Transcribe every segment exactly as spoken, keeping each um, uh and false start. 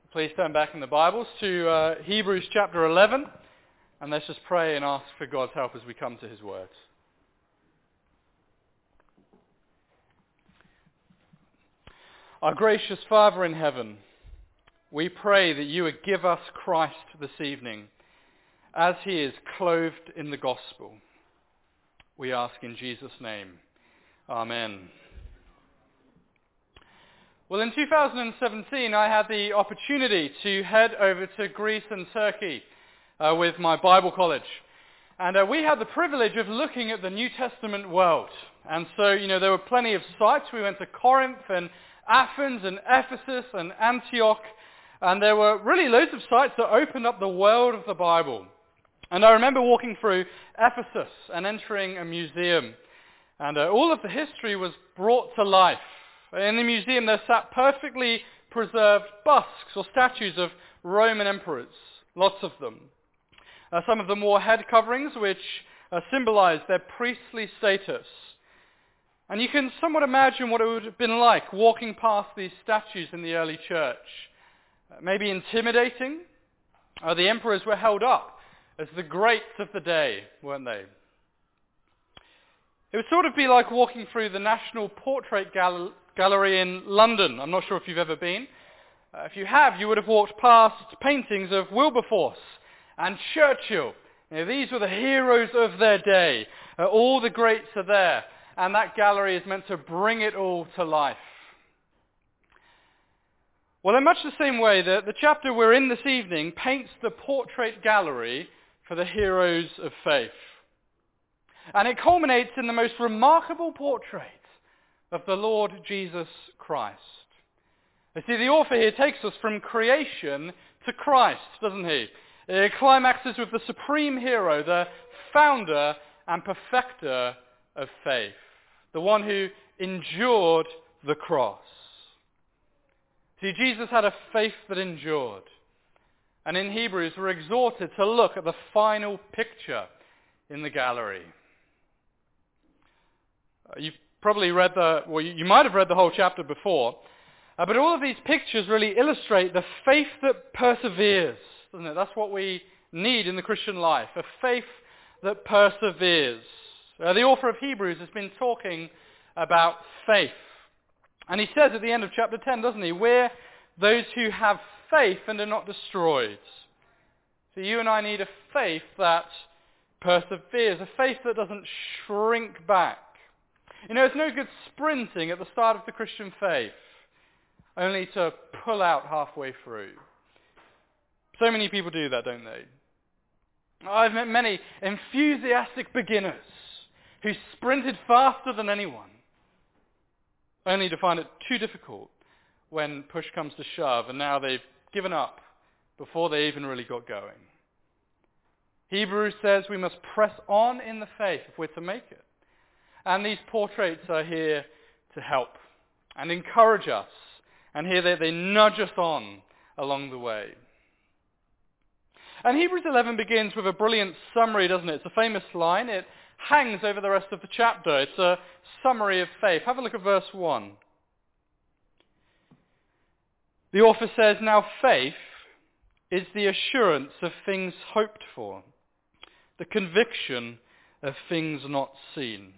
Please turn back in the Bibles to uh, Hebrews chapter eleven, and let's just pray and ask for God's help as we come to his words. Our gracious Father in heaven, we pray that you would give us Christ this evening as he is clothed in the gospel. We ask in Jesus' name. Amen. Well, in two thousand seventeen, I had the opportunity to head over to Greece and Turkey uh, with my Bible college. And uh, we had the privilege of looking at the New Testament world. And so, you know, there were plenty of sites. We went to Corinth and Athens and Ephesus and Antioch. And there were really loads of sites that opened up the world of the Bible. And I remember walking through Ephesus and entering a museum. And uh, all of the history was brought to life. In the museum there sat perfectly preserved busks or statues of Roman emperors, lots of them. Uh, some of them wore head coverings which uh, symbolized their priestly status. And you can somewhat imagine what it would have been like walking past these statues in the early church. Uh, maybe intimidating. Uh, the emperors were held up as the greats of the day, weren't they? It would sort of be like walking through the National Portrait Gal- Gallery in London. I'm not sure if you've ever been. Uh, if you have, you would have walked past paintings of Wilberforce and Churchill. You know, these were the heroes of their day. Uh, all the greats are there, and that gallery is meant to bring it all to life. Well, in much the same way, the, the chapter we're in this evening paints the portrait gallery for the heroes of faith. And it culminates in the most remarkable portrait of the Lord Jesus Christ. You see, the author here takes us from creation to Christ, doesn't he? It climaxes with the supreme hero, the founder and perfecter of faith, the one who endured the cross. See, Jesus had a faith that endured. And in Hebrews, we're exhorted to look at the final picture in the gallery. You've probably read the, well, you might have read the whole chapter before, uh, but all of these pictures really illustrate the faith that perseveres, doesn't it? That's what we need in the Christian life, a faith that perseveres. Uh, the author of Hebrews has been talking about faith. And he says at the end of chapter ten, doesn't he, we're those who have faith and are not destroyed. So you and I need a faith that perseveres, a faith that doesn't shrink back. You know, it's no good sprinting at the start of the Christian faith, only to pull out halfway through. So many people do that, don't they? I've met many enthusiastic beginners who sprinted faster than anyone, only to find it too difficult when push comes to shove, and now they've given up before they even really got going. Hebrews says we must press on in the faith if we're to make it. And these portraits are here to help and encourage us. And here they, they nudge us on along the way. And Hebrews eleven begins with a brilliant summary, doesn't it? It's a famous line. It hangs over the rest of the chapter. It's a summary of faith. Have a look at verse one. The author says, now faith is the assurance of things hoped for, the conviction of things not seen.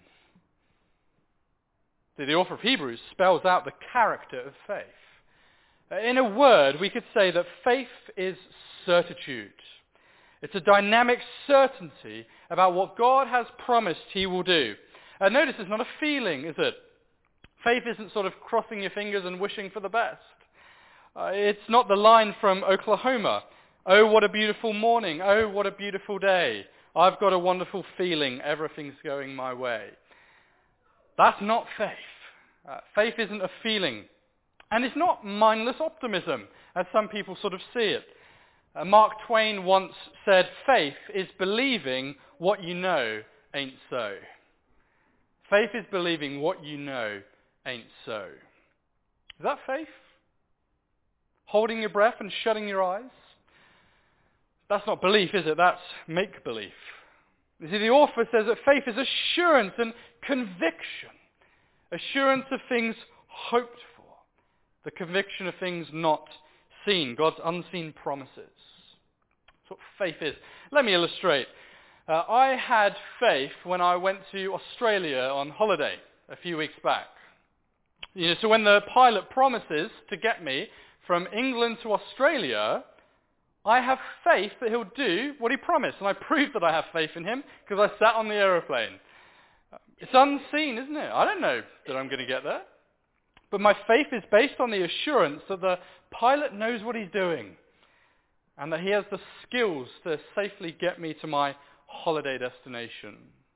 The author of Hebrews spells out the character of faith. In a word, we could say that faith is certitude. It's a dynamic certainty about what God has promised he will do. And notice it's not a feeling, is it? Faith isn't sort of crossing your fingers and wishing for the best. Uh, it's not the line from Oklahoma. Oh, what a beautiful morning. Oh, what a beautiful day. I've got a wonderful feeling. Everything's going my way. That's not faith. Uh, faith isn't a feeling. And it's not mindless optimism, as some people sort of see it. Uh, Mark Twain once said, faith is believing what you know ain't so. Faith is believing what you know ain't so. Is that faith? Holding your breath and shutting your eyes? That's not belief, is it? That's make-believe. You see, the author says that faith is assurance and conviction. Assurance of things hoped for. The conviction of things not seen, God's unseen promises. That's what faith is. Let me illustrate. Uh, I had faith when I went to Australia on holiday a few weeks back. You know, so when the pilot promises to get me from England to Australia, I have faith that he'll do what he promised. And I proved that I have faith in him because I sat on the aeroplane. It's unseen, isn't it? I don't know that I'm going to get there. But my faith is based on the assurance that the pilot knows what he's doing and that he has the skills to safely get me to my holiday destination.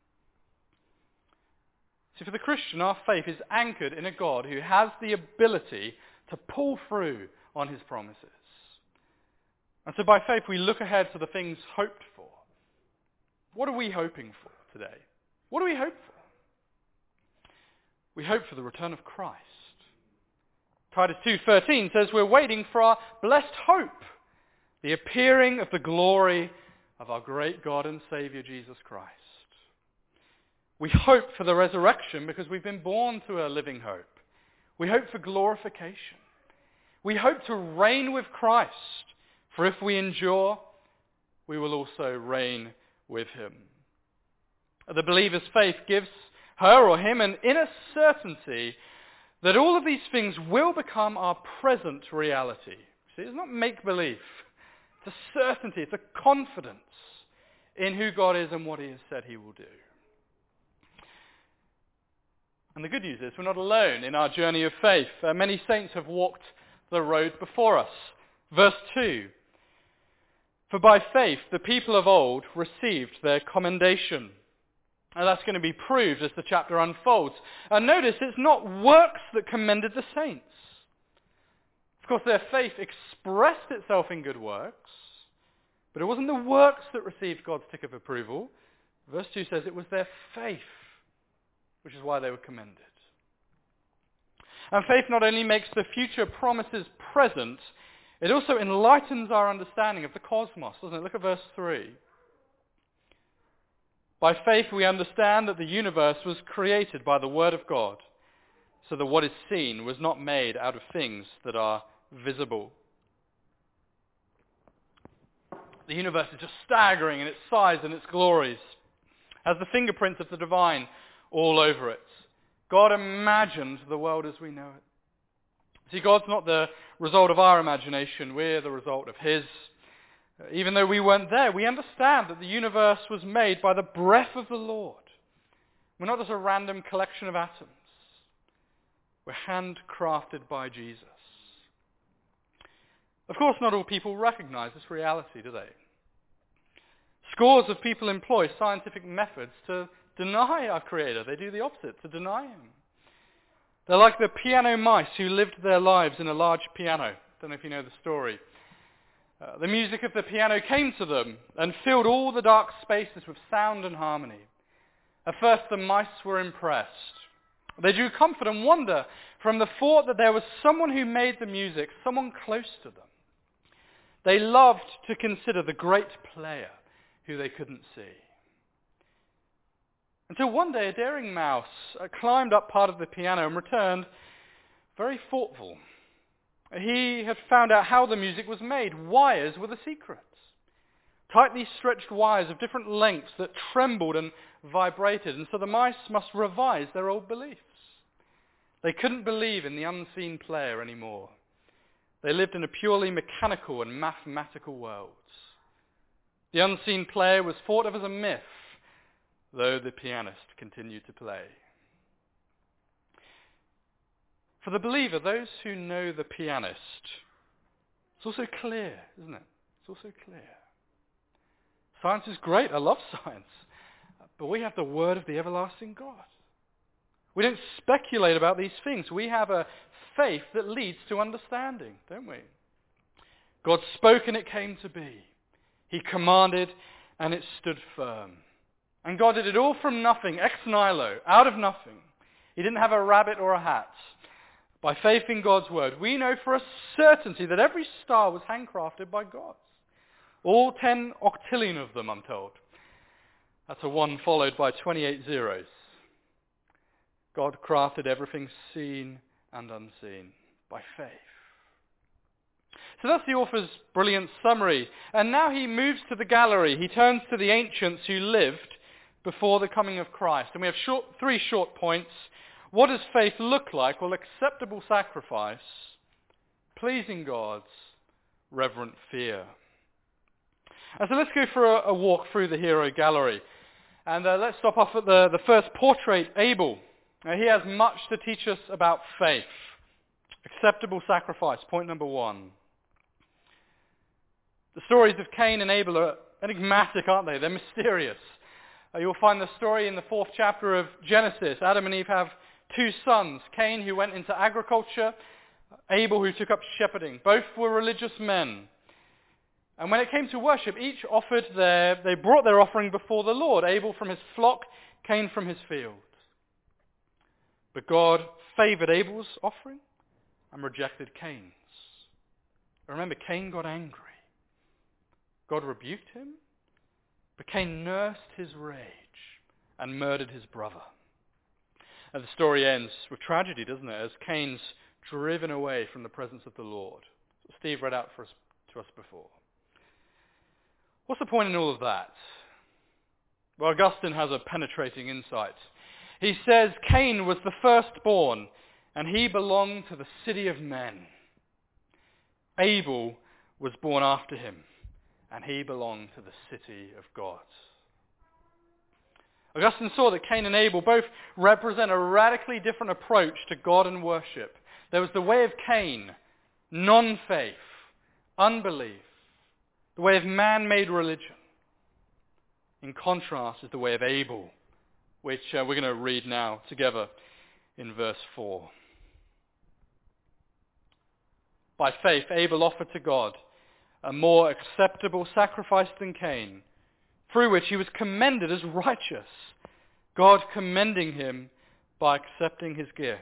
See, for the Christian, our faith is anchored in a God who has the ability to pull through on his promises. And so by faith, we look ahead to the things hoped for. What are we hoping for today? What do we hope for? We hope for the return of Christ. Titus two thirteen says we're waiting for our blessed hope, the appearing of the glory of our great God and Savior Jesus Christ. We hope for the resurrection because we've been born to a living hope. We hope for glorification. We hope to reign with Christ, for if we endure, we will also reign with him. The believer's faith gives her or him an inner certainty that all of these things will become our present reality. See, it's not make-believe. It's a certainty, it's a confidence in who God is and what he has said he will do. And the good news is we're not alone in our journey of faith. Uh, many saints have walked the road before us. Verse two, for by faith the people of old received their commendation. And that's going to be proved as the chapter unfolds. And notice it's not works that commended the saints. Of course, their faith expressed itself in good works, but it wasn't the works that received God's tick of approval. Verse two says it was their faith, which is why they were commended. And faith not only makes the future promises present, it also enlightens our understanding of the cosmos, doesn't it? Look at verse three. By faith we understand that the universe was created by the word of God, so that what is seen was not made out of things that are visible. The universe is just staggering in its size and its glories, has the fingerprints of the divine all over it. God imagined the world as we know it. See, God's not the result of our imagination, we're the result of his. Even though we weren't there, we understand that the universe was made by the breath of the Lord. We're not just a random collection of atoms. We're handcrafted by Jesus. Of course, not all people recognize this reality, do they? Scores of people employ scientific methods to deny our Creator. They do the opposite, to deny him. They're like the piano mice who lived their lives in a large piano. Don't know if you know the story. Uh, the music of the piano came to them and filled all the dark spaces with sound and harmony. At first the mice were impressed. They drew comfort and wonder from the thought that there was someone who made the music, someone close to them. They loved to consider the great player who they couldn't see. Until one day a daring mouse uh, climbed up part of the piano and returned very thoughtful. He had found out how the music was made. Wires were the secret. Tightly stretched wires of different lengths that trembled and vibrated, and so the mice must revise their old beliefs. They couldn't believe in the unseen player anymore. They lived in a purely mechanical and mathematical world. The unseen player was thought of as a myth, though the pianist continued to play. For the believer, those who know the pianist, it's also clear, isn't it? It's also clear. Science is great. I love science. But we have the word of the everlasting God. We don't speculate about these things. We have a faith that leads to understanding, don't we? God spoke and it came to be. He commanded and it stood firm. And God did it all from nothing, ex nihilo, out of nothing. He didn't have a rabbit or a hat. By faith in God's word, we know for a certainty that every star was handcrafted by God. All ten octillion of them, I'm told. That's a one followed by twenty-eight zeros. God crafted everything seen and unseen by faith. So that's the author's brilliant summary. And now he moves to the gallery. He turns to the ancients who lived before the coming of Christ. And we have short, three short points. What does faith look like? Well, acceptable sacrifice, pleasing God, reverent fear. And so let's go for a, a walk through the hero gallery. And uh, let's stop off at the, the first portrait, Abel. Now, he has much to teach us about faith. Acceptable sacrifice, point number one. The stories of Cain and Abel are enigmatic, aren't they? They're mysterious. Uh, you'll find the story in the fourth chapter of Genesis. Adam and Eve have two sons, Cain, who went into agriculture, Abel, who took up shepherding. Both were religious men. And when it came to worship, each offered their, they brought their offering before the Lord, Abel from his flock, Cain from his field. But God favored Abel's offering and rejected Cain's. Remember, Cain got angry. God rebuked him, but Cain nursed his rage and murdered his brother. And the story ends with tragedy, doesn't it, as Cain's driven away from the presence of the Lord. Steve read out for us, to us before. What's the point in all of that? Well, Augustine has a penetrating insight. He says Cain was the firstborn, and he belonged to the city of men. Abel was born after him, and he belonged to the city of God. Augustine saw that Cain and Abel both represent a radically different approach to God and worship. There was the way of Cain, non-faith, unbelief, the way of man-made religion. In contrast is the way of Abel, which uh, we're going to read now together in verse four. By faith, Abel offered to God a more acceptable sacrifice than Cain, through which he was commended as righteous, God commending him by accepting his gifts.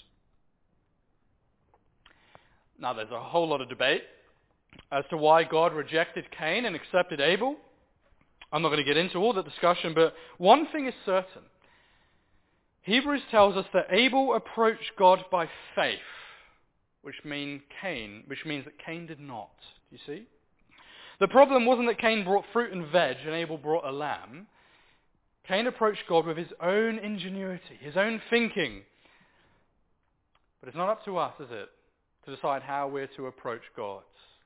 Now, there's a whole lot of debate as to why God rejected Cain and accepted Abel. I'm not going to get into all the discussion, but one thing is certain. Hebrews tells us that Abel approached God by faith, which mean Cain, which means that Cain did not. Do you see? The problem wasn't that Cain brought fruit and veg and Abel brought a lamb. Cain approached God with his own ingenuity, his own thinking. But it's not up to us, is it, to decide how we're to approach God.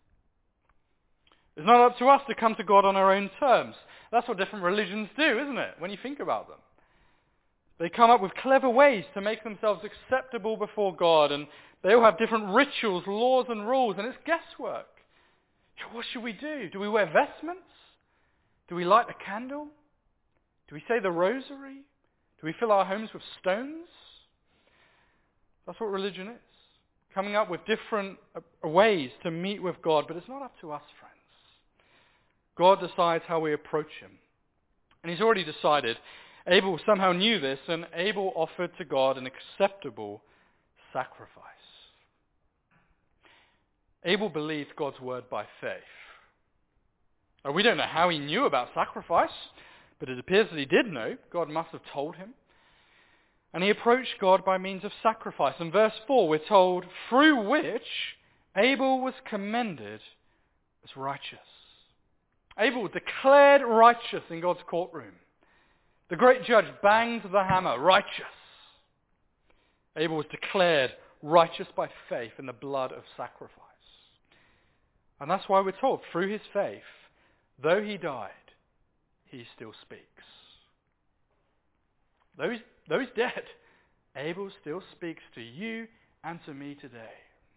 It's not up to us to come to God on our own terms. That's what different religions do, isn't it, when you think about them? They come up with clever ways to make themselves acceptable before God, and they all have different rituals, laws and rules, and it's guesswork. What should we do? Do we wear vestments? Do we light a candle? Do we say the rosary? Do we fill our homes with stones? That's what religion is. Coming up with different ways to meet with God, but it's not up to us, friends. God decides how we approach him. And he's already decided. Abel somehow knew this, and Abel offered to God an acceptable sacrifice. Abel believed God's word by faith. Now, we don't know how he knew about sacrifice, but it appears that he did know. God must have told him. And he approached God by means of sacrifice. In verse four, we're told, through which Abel was commended as righteous. Abel was declared righteous in God's courtroom. The great judge banged the hammer, righteous. Abel was declared righteous by faith in the blood of sacrifice. And that's why we're told, through his faith, though he died, he still speaks. Though he's, though he's dead, Abel still speaks to you and to me today.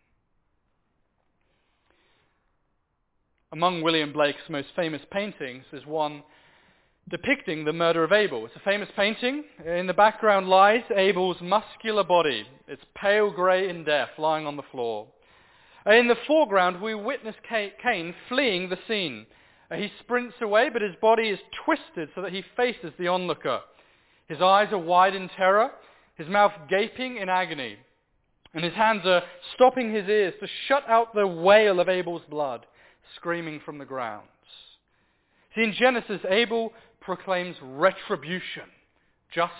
Among William Blake's most famous paintings is one depicting the murder of Abel. It's a famous painting. In the background lies Abel's muscular body. It's pale grey in death, lying on the floor. In the foreground, we witness Cain fleeing the scene. He sprints away, but his body is twisted so that he faces the onlooker. His eyes are wide in terror, his mouth gaping in agony, and his hands are stopping his ears to shut out the wail of Abel's blood, screaming from the ground. See, in Genesis, Abel proclaims retribution, justice.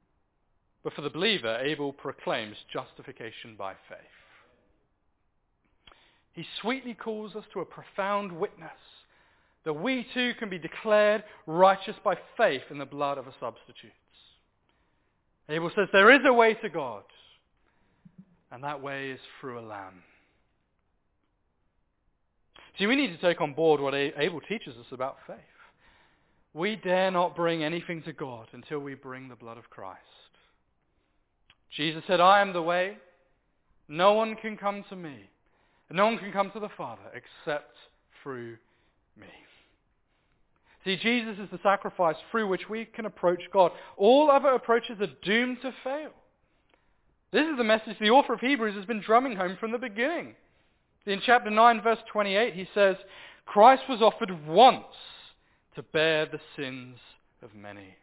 But for the believer, Abel proclaims justification by faith. He sweetly calls us to a profound witness that we too can be declared righteous by faith in the blood of a substitute. Abel says there is a way to God, and that way is through a lamb. See, we need to take on board what Abel teaches us about faith. We dare not bring anything to God until we bring the blood of Christ. Jesus said, I am the way. No one can come to me. No one can come to the Father except through me. See, Jesus is the sacrifice through which we can approach God. All other approaches are doomed to fail. This is the message the author of Hebrews has been drumming home from the beginning. In chapter nine, verse twenty-eight, he says, Christ was offered once to bear the sins of many.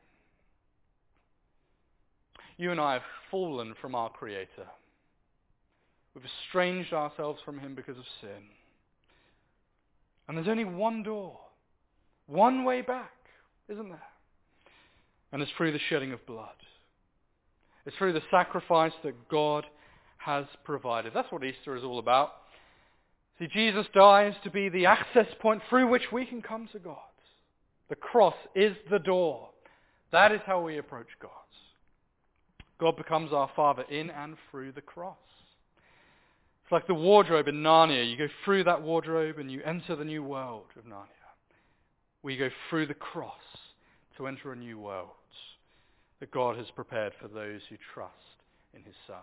You and I have fallen from our Creator. We've estranged ourselves from him because of sin. And there's only one door, one way back, isn't there? And it's through the shedding of blood. It's through the sacrifice that God has provided. That's what Easter is all about. See, Jesus dies to be the access point through which we can come to God. The cross is the door. That is how we approach God. God becomes our Father in and through the cross. It's like the wardrobe in Narnia. You go through that wardrobe and you enter the new world of Narnia. We go through the cross to enter a new world that God has prepared for those who trust in his Son.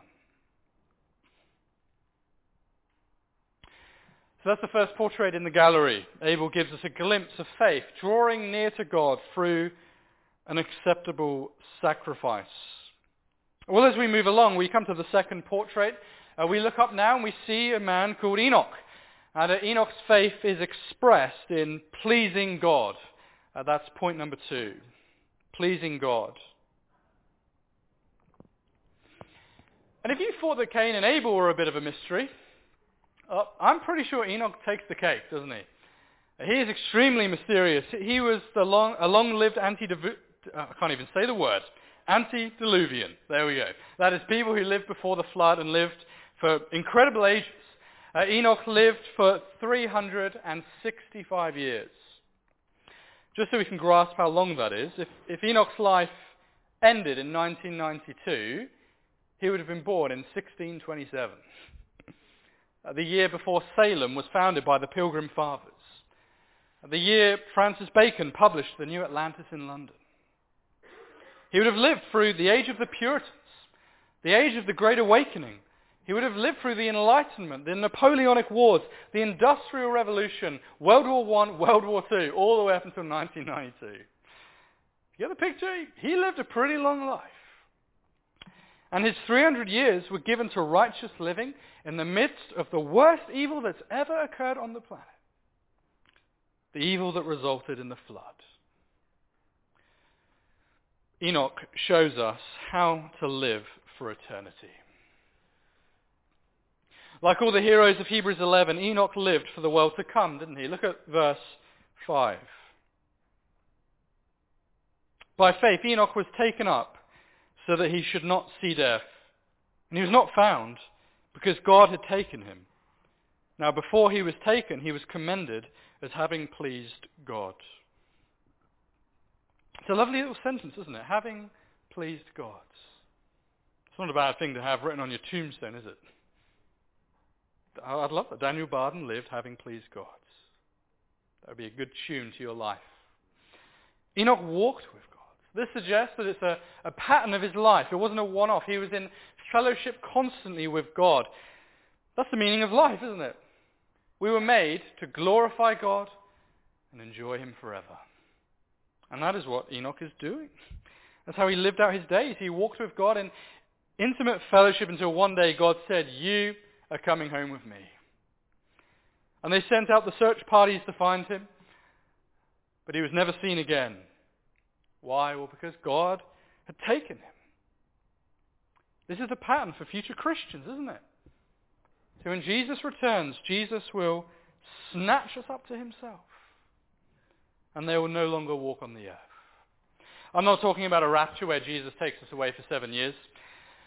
So that's the first portrait in the gallery. Abel gives us a glimpse of faith, drawing near to God through an acceptable sacrifice. Well, as we move along, we come to the second portrait. Uh, we look up now and we see a man called Enoch. And uh, Enoch's faith is expressed in pleasing God. Uh, that's point number two. Pleasing God. And if you thought that Cain and Abel were a bit of a mystery, uh, I'm pretty sure Enoch takes the cake, doesn't he? He is extremely mysterious. He was the long, a long-lived anti- uh, I can't even say the word. Antediluvian. There we go. That is people who lived before the flood and lived for incredible ages. Uh, Enoch lived for three hundred sixty-five years. Just so we can grasp how long that is, if, if Enoch's life ended in nineteen ninety-two, he would have been born in sixteen twenty-seven. Uh, the year before Salem was founded by the Pilgrim Fathers. Uh, the year Francis Bacon published The New Atlantis in London. He would have lived through the age of the Puritans, the age of the Great Awakening. He would have lived through the Enlightenment, the Napoleonic Wars, the Industrial Revolution, World War One, World War Two, all the way up until nineteen ninety-two. You get the picture? He lived a pretty long life. And his three hundred years were given to righteous living in the midst of the worst evil that's ever occurred on the planet. The evil that resulted in the flood. Enoch shows us how to live for eternity. Like all the heroes of Hebrews eleven, Enoch lived for the world to come, didn't he? Look at verse five. By faith, Enoch was taken up so that he should not see death. And he was not found because God had taken him. Now before he was taken, he was commended as having pleased God. It's a lovely little sentence, isn't it? Having pleased God. It's not a bad thing to have written on your tombstone, is it? I'd love that. Daniel Barden lived having pleased God. That would be a good tune to your life. Enoch walked with God. This suggests that it's a, a pattern of his life. It wasn't a one-off. He was in fellowship constantly with God. That's the meaning of life, isn't it? We were made to glorify God and enjoy him forever. And that is what Enoch is doing. That's how he lived out his days. He walked with God in intimate fellowship until one day God said, you are coming home with me. And they sent out the search parties to find him, but he was never seen again. Why? Well, because God had taken him. This is the pattern for future Christians, isn't it? So when Jesus returns, Jesus will snatch us up to himself. And they will no longer walk on the earth. I'm not talking about a rapture where Jesus takes us away for seven years.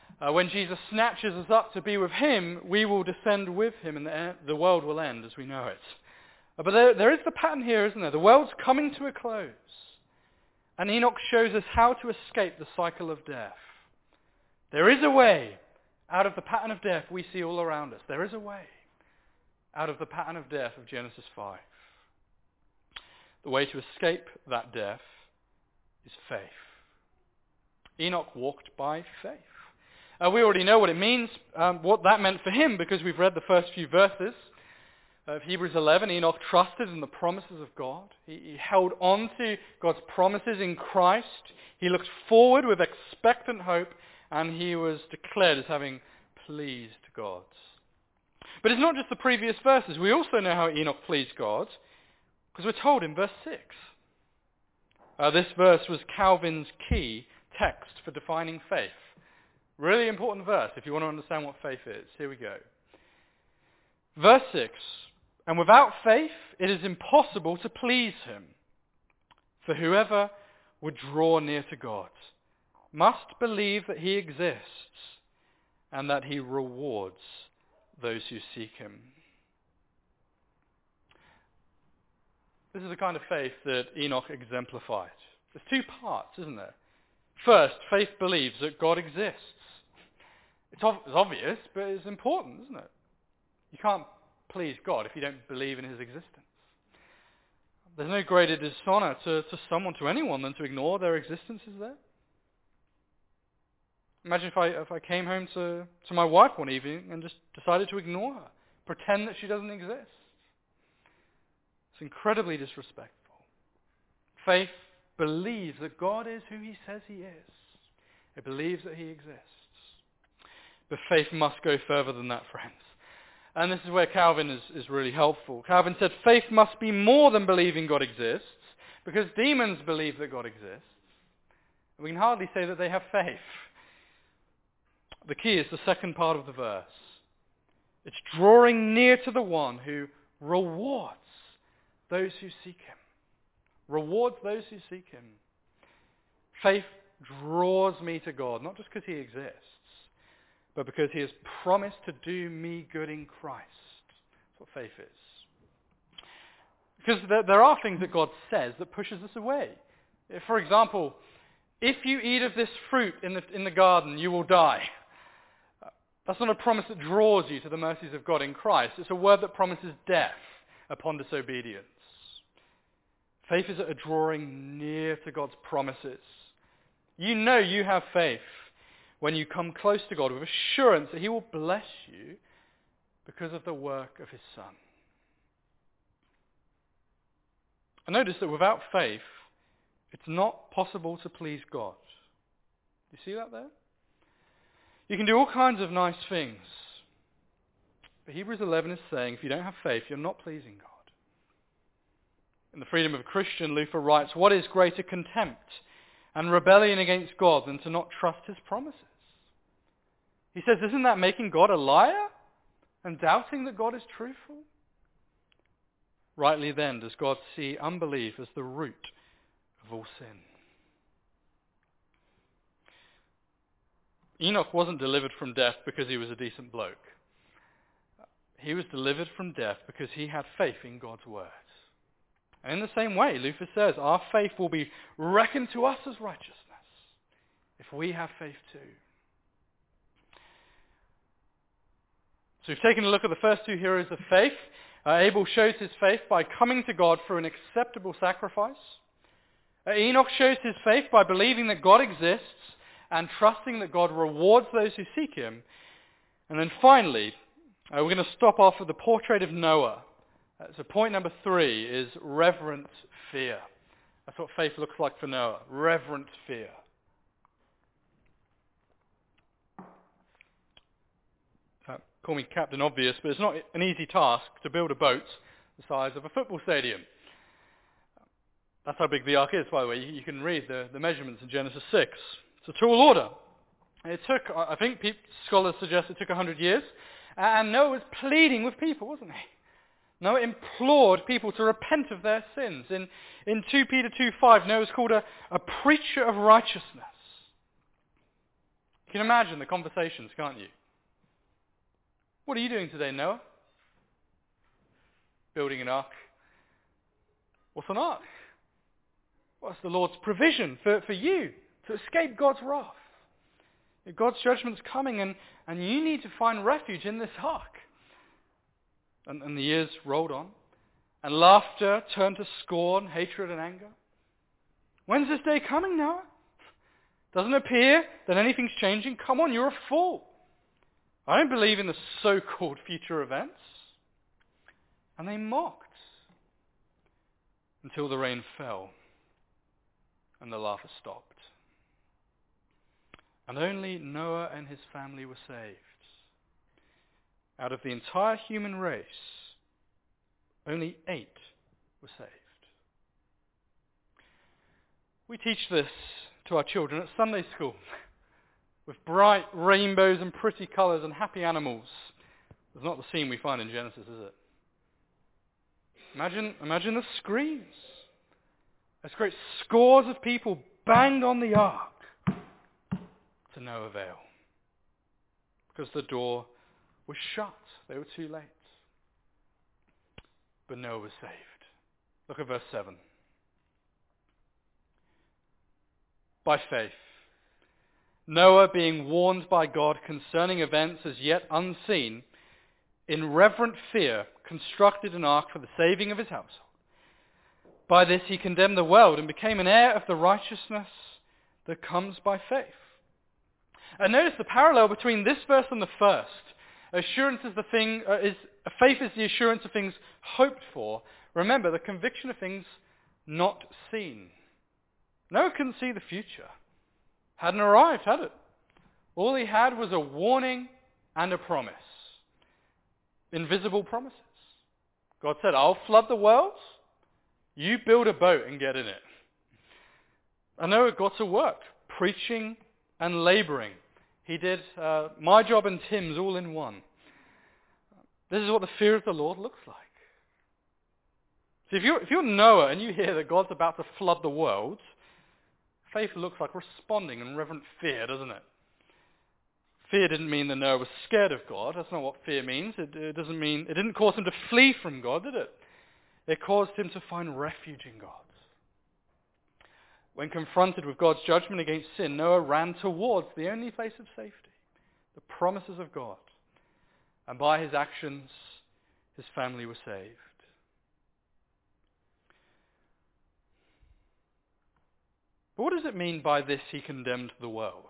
Uh, when Jesus snatches us up to be with him, we will descend with him and the, the world will end as we know it. Uh, but there, there is the pattern here, isn't there? The world's coming to a close. And Enoch shows us how to escape the cycle of death. There is a way out of the pattern of death we see all around us. There is a way out of the pattern of death of Genesis five. The way to escape that death is faith. Enoch walked by faith. Uh, we already know what it means, um, what that meant for him, because we've read the first few verses of Hebrews eleven. Enoch trusted in the promises of God. He, he held on to God's promises in Christ. He looked forward with expectant hope, and he was declared as having pleased God. But it's not just the previous verses. We also know how Enoch pleased God, because we're told in verse six. Uh, this verse was Calvin's key text for defining faith. Really important verse if you want to understand what faith is. Here we go. Verse six. And without faith it is impossible to please him. For whoever would draw near to God must believe that he exists and that he rewards those who seek him. This is the kind of faith that Enoch exemplified. There's two parts, isn't there? First, faith believes that God exists. It's, ov- it's obvious, but it's important, isn't it? You can't please God if you don't believe in his existence. There's no greater dishonor to, to someone, to anyone, than to ignore their existence, is there? Imagine if I, if I came home to, to my wife one evening and just decided to ignore her, pretend that she doesn't exist. It's incredibly disrespectful. Faith believes that God is who he says he is. It believes that he exists. But faith must go further than that, friends. And this is where Calvin is, is really helpful. Calvin said faith must be more than believing God exists, because demons believe that God exists. We can hardly say that they have faith. The key is the second part of the verse. It's drawing near to the one who rewards those who seek him. Rewards those who seek him. Faith draws me to God, not just because he exists, but because he has promised to do me good in Christ. That's what faith is. Because there, there are things that God says that pushes us away. If, for example, if you eat of this fruit in the, in the garden, you will die. That's not a promise that draws you to the mercies of God in Christ. It's a word that promises death upon disobedience. Faith is a drawing near to God's promises. You know you have faith when you come close to God with assurance that he will bless you because of the work of his Son. And notice that without faith, it's not possible to please God. Do you see that there? You can do all kinds of nice things. But Hebrews eleven is saying if you don't have faith, you're not pleasing God. In The Freedom of a Christian, Luther writes, what is greater contempt and rebellion against God than to not trust his promises? He says, isn't that making God a liar and doubting that God is truthful? Rightly then does God see unbelief as the root of all sin. Enoch wasn't delivered from death because he was a decent bloke. He was delivered from death because he had faith in God's word. And in the same way, Luther says, our faith will be reckoned to us as righteousness if we have faith too. So we've taken a look at the first two heroes of faith. Uh, Abel shows his faith by coming to God through an acceptable sacrifice. Uh, Enoch shows his faith by believing that God exists and trusting that God rewards those who seek him. And then finally, uh, we're going to stop off with the portrait of Noah. Uh, so point number three is reverent fear. That's what faith looks like for Noah. Reverent fear. Uh, call me Captain Obvious, but it's not an easy task to build a boat the size of a football stadium. That's how big the ark is, by the way. You, you can read the, the measurements in Genesis six. It's a tall order. It took, I think people, scholars suggest it took one hundred years. And Noah was pleading with people, wasn't he? Noah implored people to repent of their sins. In, in Second Peter two five, Noah was called a, a preacher of righteousness. You can imagine the conversations, can't you? What are you doing today, Noah? Building an ark. What's an ark? What's the Lord's provision for, for you to escape God's wrath? God's judgment's coming, and, and you need to find refuge in this ark. And, and the years rolled on, and laughter turned to scorn, hatred and anger. When's this day coming, Noah? Doesn't appear that anything's changing. Come on, you're a fool. I don't believe in the so-called future events. And they mocked until the rain fell and the laughter stopped. And only Noah and his family were saved. Out of the entire human race, only eight were saved. We teach this to our children at Sunday school with bright rainbows and pretty colours and happy animals. It's not the scene we find in Genesis, is it? Imagine, imagine the screams. There's great scores of people banged on the ark to no avail because the door was shut. They were too late. But Noah was saved. Look at verse seven. By faith, Noah, being warned by God concerning events as yet unseen, in reverent fear constructed an ark for the saving of his household. By this he condemned the world and became an heir of the righteousness that comes by faith. And notice the parallel between this verse and the first. Assurance is the thing, uh, is faith is the assurance of things hoped for. Remember, the conviction of things not seen. Noah couldn't see the future. Hadn't arrived, had it? All he had was a warning and a promise. Invisible promises. God said, I'll flood the world. You build a boat and get in it. And Noah got to work, preaching and laboring. He did uh, my job and Tim's all in one. This is what the fear of the Lord looks like. See, if you're, if you're Noah and you hear that God's about to flood the world, faith looks like responding in reverent fear, doesn't it? Fear didn't mean that Noah was scared of God. That's not what fear means. It, it doesn't mean, it didn't cause him to flee from God, did it? It caused him to find refuge in God. When confronted with God's judgment against sin, Noah ran towards the only place of safety, the promises of God. And by his actions, his family was saved. But what does it mean by this he condemned the world?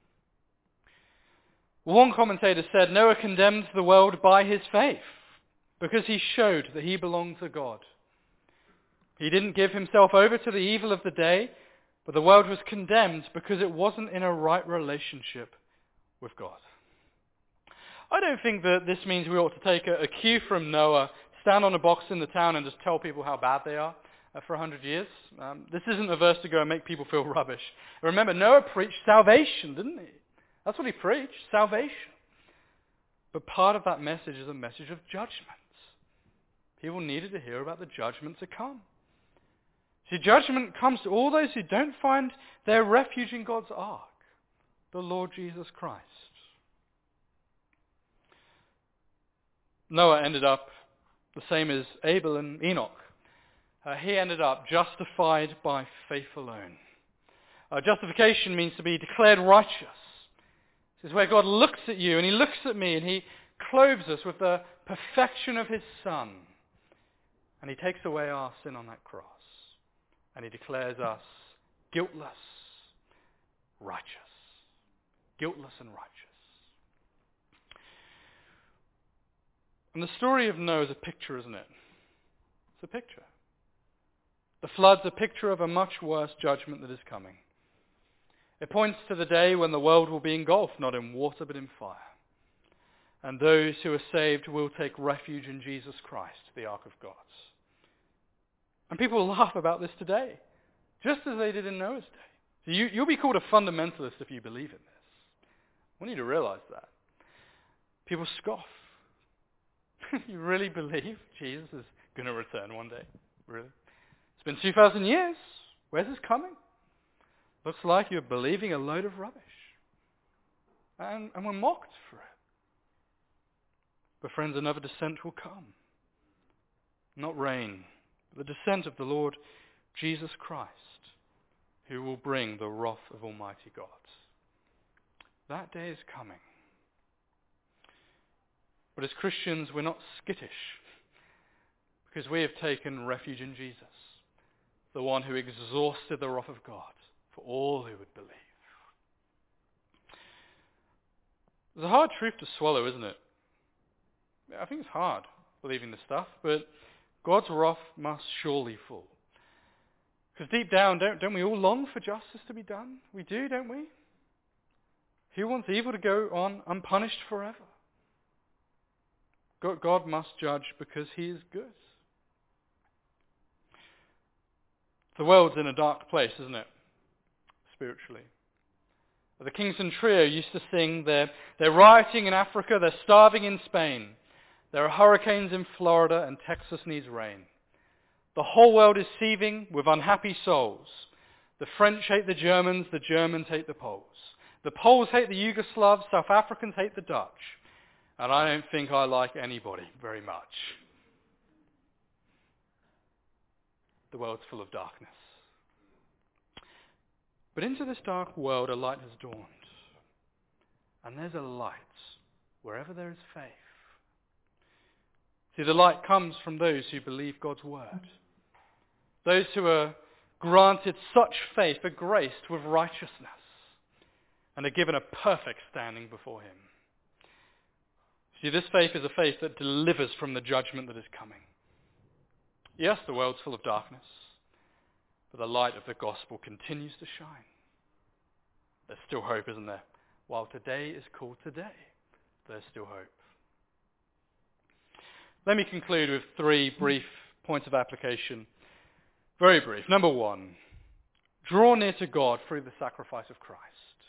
Well, one commentator said Noah condemned the world by his faith because he showed that he belonged to God. He didn't give himself over to the evil of the day, but the world was condemned because it wasn't in a right relationship with God. I don't think that this means we ought to take a, a cue from Noah, stand on a box in the town and just tell people how bad they are uh, for a hundred years. Um, this isn't a verse to go and make people feel rubbish. Remember, Noah preached salvation, didn't he? That's what he preached, salvation. But part of that message is a message of judgment. People needed to hear about the judgment to come. See, judgment comes to all those who don't find their refuge in God's ark, the Lord Jesus Christ. Noah ended up the same as Abel and Enoch. Uh, he ended up justified by faith alone. Uh, justification means to be declared righteous. This is where God looks at you and he looks at me and he clothes us with the perfection of his Son. And he takes away our sin on that cross. And he declares us guiltless, righteous. Guiltless and righteous. And the story of Noah is a picture, isn't it? It's a picture. The flood's a picture of a much worse judgment that is coming. It points to the day when the world will be engulfed, not in water but in fire. And those who are saved will take refuge in Jesus Christ, the ark of God. And people laugh about this today, just as they did in Noah's day. So you, you'll be called a fundamentalist if you believe in this. I want you to realize that. People scoff. You really believe Jesus is going to return one day? Really? It's been two thousand years. Where's this coming? Looks like you're believing a load of rubbish. and, and we're mocked for it. But friends, another descent will come. Not rain, but the descent of the Lord Jesus Christ, who will bring the wrath of Almighty God. That day is coming. But as Christians, we're not skittish, because we have taken refuge in Jesus, the one who exhausted the wrath of God for all who would believe. It's a hard truth to swallow, isn't it? I think it's hard believing this stuff, but God's wrath must surely fall. Because deep down, don't, don't we all long for justice to be done? We do, don't we? Who wants evil to go on unpunished forever? God, God must judge because he is good. The world's in a dark place, isn't it? Spiritually. The Kingston Trio used to sing, they're, they're rioting in Africa, they're starving in Spain. There are hurricanes in Florida and Texas needs rain. The whole world is seething with unhappy souls. The French hate the Germans, the Germans hate the Poles. The Poles hate the Yugoslavs, South Africans hate the Dutch. And I don't think I like anybody very much. The world's full of darkness. But into this dark world a light has dawned. And there's a light wherever there is faith. See, the light comes from those who believe God's word. Those who are granted such faith are graced with righteousness and are given a perfect standing before him. See, this faith is a faith that delivers from the judgment that is coming. Yes, the world's full of darkness, but the light of the gospel continues to shine. There's still hope, isn't there? While today is called today, there's still hope. Let me conclude with three brief points of application. Very brief. Number one, draw near to God through the sacrifice of Christ.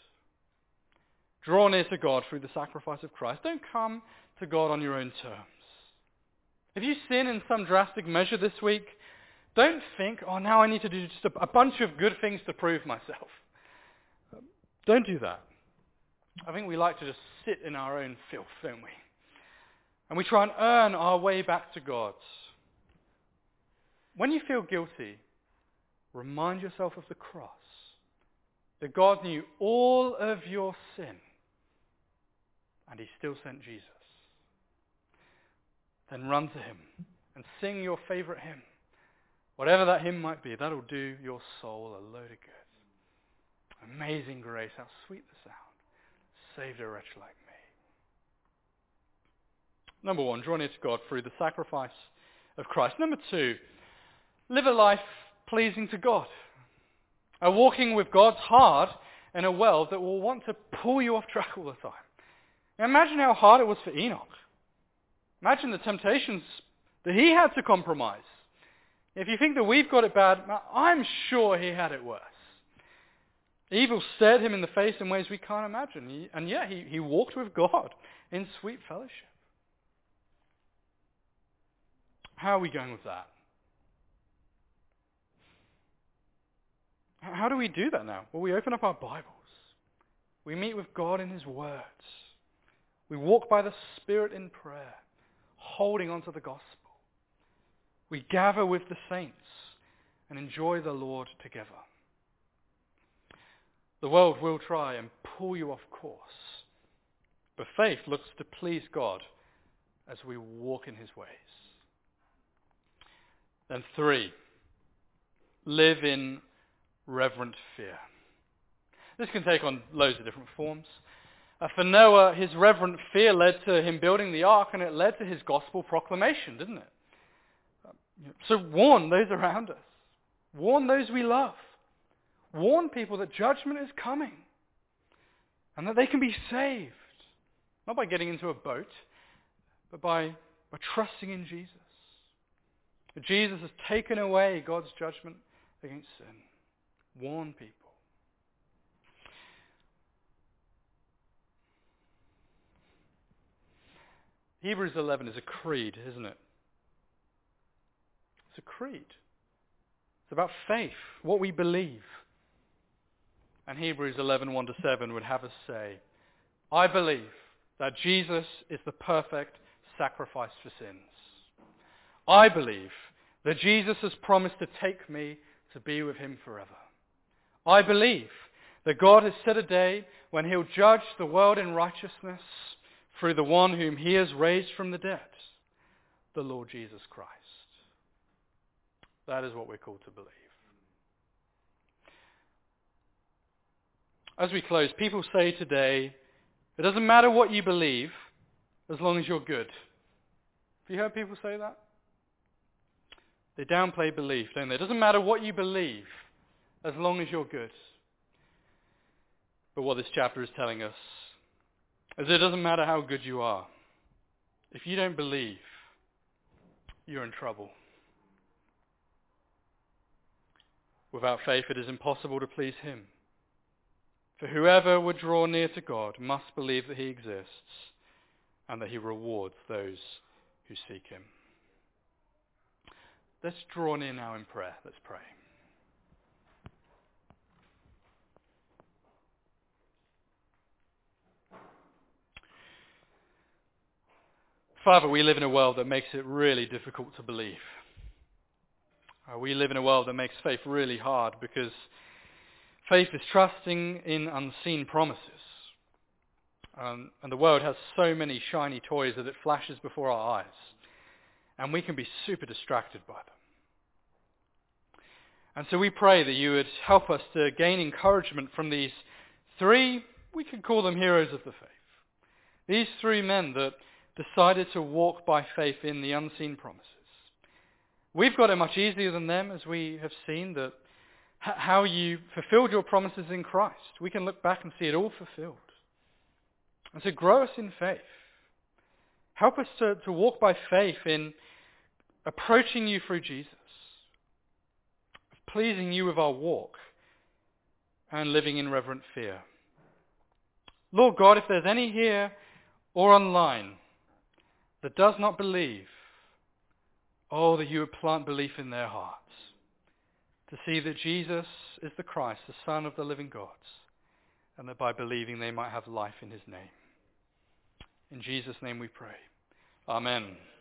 Draw near to God through the sacrifice of Christ. Don't come to God on your own terms. If you sin in some drastic measure this week, don't think, oh, now I need to do just a, a bunch of good things to prove myself. Don't do that. I think we like to just sit in our own filth, don't we? And we try and earn our way back to God. When you feel guilty, remind yourself of the cross. That God knew all of your sin, and he still sent Jesus. Then run to him and sing your favorite hymn. Whatever that hymn might be, that'll do your soul a load of good. Amazing grace, how sweet the sound. Saved a wretch like me. Number one, draw near to God through the sacrifice of Christ. Number two, live a life pleasing to God. A walking with God's hard in a world that will want to pull you off track all the time. Now imagine how hard it was for Enoch. Imagine the temptations that he had to compromise. If you think that we've got it bad, I'm sure he had it worse. Evil stared him in the face in ways we can't imagine. He, and yet he, he walked with God in sweet fellowship. How are we going with that? How do we do that now? Well, we open up our Bibles. We meet with God in his words. We walk by the Spirit in prayer, holding on to the gospel. We gather with the saints and enjoy the Lord together. The world will try and pull you off course, but faith looks to please God as we walk in his ways. Then three, live in reverent fear. This can take on loads of different forms. Uh, for Noah, his reverent fear led to him building the ark, and it led to his gospel proclamation, didn't it? Uh, so warn those around us. Warn those we love. Warn people that judgment is coming and that they can be saved. Not by getting into a boat, but by, by trusting in Jesus. That Jesus has taken away God's judgment against sin. Warn people. Hebrews eleven is a creed, isn't it? It's a creed. It's about faith, what we believe. And Hebrews eleven, one to seven would have us say, I believe that Jesus is the perfect sacrifice for sins. I believe that Jesus has promised to take me to be with him forever. I believe that God has set a day when he'll judge the world in righteousness through the one whom he has raised from the dead, the Lord Jesus Christ. That is what we're called to believe. As we close, people say today, it doesn't matter what you believe as long as you're good. Have you heard people say that? They downplay belief, don't they? It doesn't matter what you believe as long as you're good. But what this chapter is telling us is it doesn't matter how good you are. If you don't believe, you're in trouble. Without faith, it is impossible to please him. For whoever would draw near to God must believe that he exists and that he rewards those who seek him. Let's draw near now in prayer. Let's pray. Father, we live in a world that makes it really difficult to believe. Uh, we live in a world that makes faith really hard because faith is trusting in unseen promises. Um, and the world has so many shiny toys that it flashes before our eyes. And we can be super distracted by them. And so we pray that you would help us to gain encouragement from these three, we could call them heroes of the faith. These three men that decided to walk by faith in the unseen promises. We've got it much easier than them, as we have seen that h- how you fulfilled your promises in Christ. We can look back and see it all fulfilled. And so grow us in faith. Help us to, to walk by faith in approaching you through Jesus, pleasing you with our walk, and living in reverent fear. Lord God, if there's any here or online that does not believe, oh, that you would plant belief in their hearts to see that Jesus is the Christ, the Son of the living God, and that by believing they might have life in his name. In Jesus' name we pray. Amen.